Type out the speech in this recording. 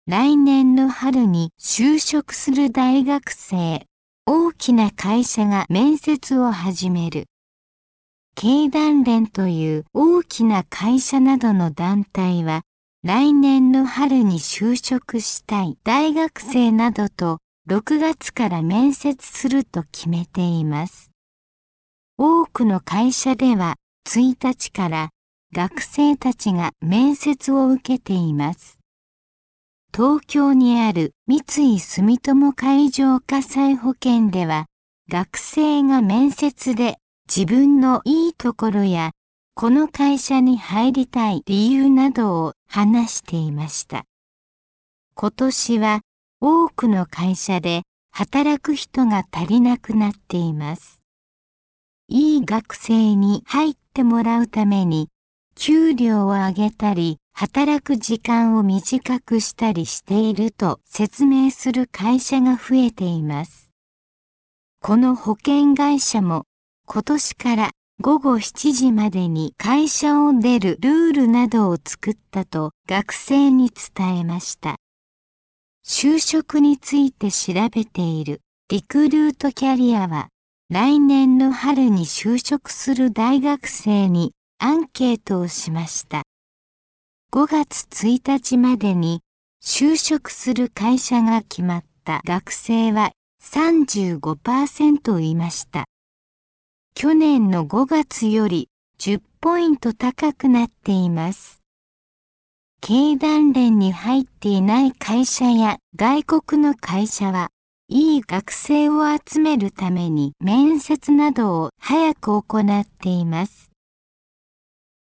来年の春に就職する大学生、大きな会社が面接を始める。経団連という大きな会社などの団体は、来年の春に就職したい大学生などと6月から面接すると決めています。多くの会社では1日から学生たちが面接を受けています。東京にある三井住友海上火災保険では、学生が面接で自分のいいところやこの会社に入りたい理由などを話していました。今年は多くの会社で働く人が足りなくなっています。いい学生に入ってもらうために給料を上げたり働く時間を短くしたりしていると説明する会社が増えています。この保険会社も今年から午後7時までに会社を出るルールなどを作ったと学生に伝えました。就職について調べているリクルートキャリアは来年の春に就職する大学生にアンケートをしました。5月1日までに就職する会社が決まった学生は 35% いました。去年の5月より10ポイント高くなっています。経団連に入っていない会社や外国の会社は、いい学生を集めるために面接などを早く行っています。